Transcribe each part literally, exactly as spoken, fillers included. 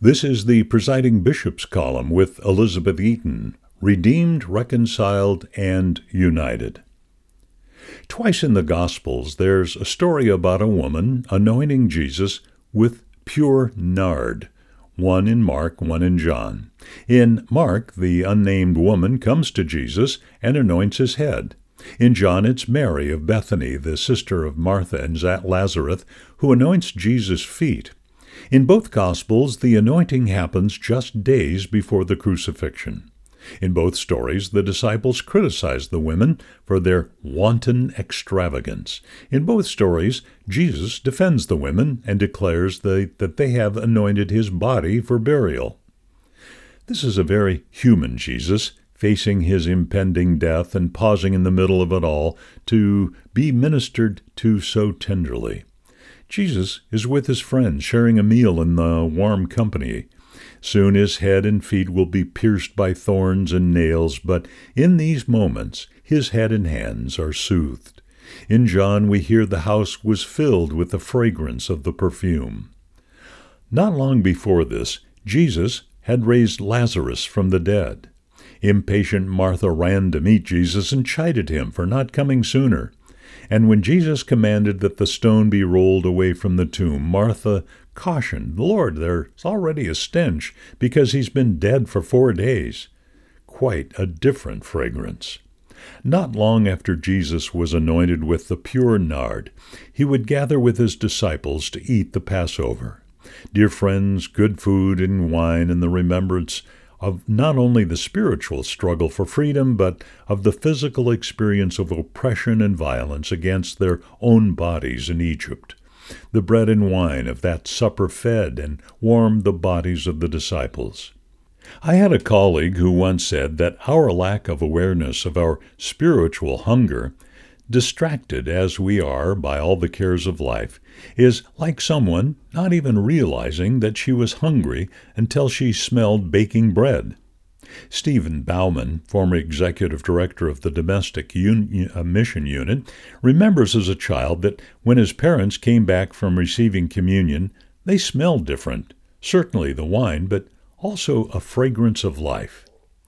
This is the Presiding Bishop's Column with Elizabeth Eaton, Redeemed, Reconciled, and United. Twice in the Gospels there's a story about a woman anointing Jesus with pure nard, one in Mark, one in John. In Mark, the unnamed woman comes to Jesus and anoints his head. In John, it's Mary of Bethany, the sister of Martha and Lazarus, who anoints Jesus' feet. In both Gospels, the anointing happens just days before the crucifixion. In both stories, the disciples criticize the women for their wanton extravagance. In both stories, Jesus defends the women and declares they, that they have anointed his body for burial. This is a very human Jesus, facing his impending death and pausing in the middle of it all to be ministered to so tenderly. Jesus is with his friends, sharing a meal in the warm company. Soon his head and feet will be pierced by thorns and nails, but in these moments his head and hands are soothed. In John we hear the house was filled with the fragrance of the perfume. Not long before this, Jesus had raised Lazarus from the dead. Impatient Martha ran to meet Jesus and chided him for not coming sooner. And when Jesus commanded that the stone be rolled away from the tomb, Martha cautioned, "Lord, there's already a stench, because he's been dead for four days." Quite a different fragrance. Not long after Jesus was anointed with the pure nard, he would gather with his disciples to eat the Passover. Dear friends, good food and wine and the remembrance of not only the spiritual struggle for freedom, but of the physical experience of oppression and violence against their own bodies in Egypt. The bread and wine of that supper fed and warmed the bodies of the disciples. I had a colleague who once said that our lack of awareness of our spiritual hunger, distracted as we are by all the cares of life, is like someone not even realizing that she was hungry until she smelled baking bread. Stephen Bauman, former executive director of the Domestic Un- uh, Mission Unit, remembers as a child that when his parents came back from receiving communion, they smelled different, certainly the wine, but also a fragrance of life.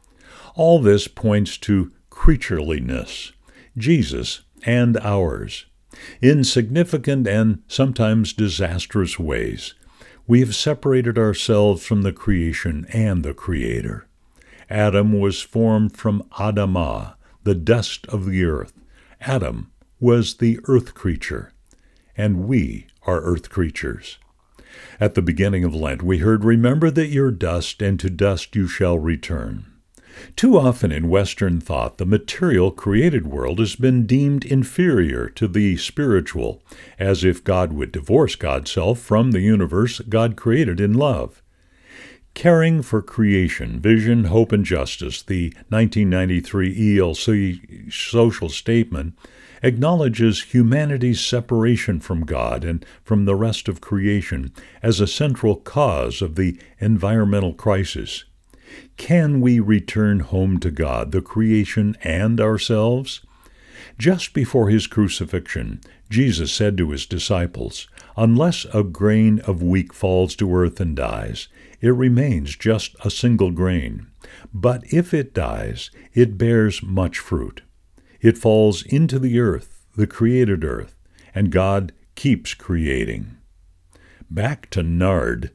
All this points to creatureliness, Jesus and ours. In significant and sometimes disastrous ways, we have separated ourselves from the creation and the Creator. Adam was formed from Adamah, the dust of the earth. Adam was the earth creature, and we are earth creatures. At the beginning of Lent, we heard, "Remember that you're dust, and to dust you shall return." Too often in Western thought, the material created world has been deemed inferior to the spiritual, as if God would divorce God's self from the universe God created in love. Caring for Creation, Vision, Hope, and Justice, the nineteen ninety-three E L C social statement, acknowledges humanity's separation from God and from the rest of creation as a central cause of the environmental crisis. Can we return home to God, the creation, and ourselves? Just before his crucifixion, Jesus said to his disciples, "Unless a grain of wheat falls to earth and dies, it remains just a single grain. But if it dies, it bears much fruit. It falls into the earth, the created earth, and God keeps creating." Back to nard.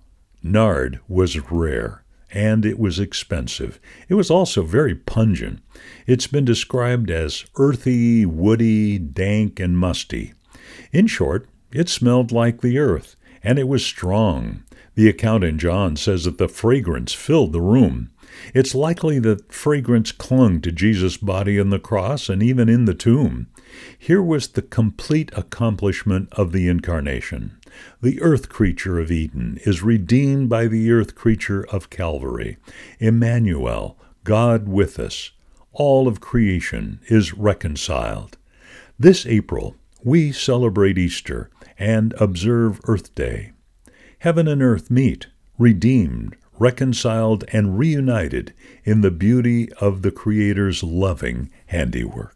Nard was rare, and it was expensive. It was also very pungent. It's been described as earthy, woody, dank, and musty. In short, it smelled like the earth, and it was strong. The account in John says that the fragrance filled the room. It's likely that fragrance clung to Jesus' body on the cross and even in the tomb. Here was the complete accomplishment of the Incarnation. The earth creature of Eden is redeemed by the earth creature of Calvary. Emmanuel, God with us. All of creation is reconciled. This April, we celebrate Easter and observe Earth Day. Heaven and earth meet, redeemed, reconciled, and reunited in the beauty of the Creator's loving handiwork.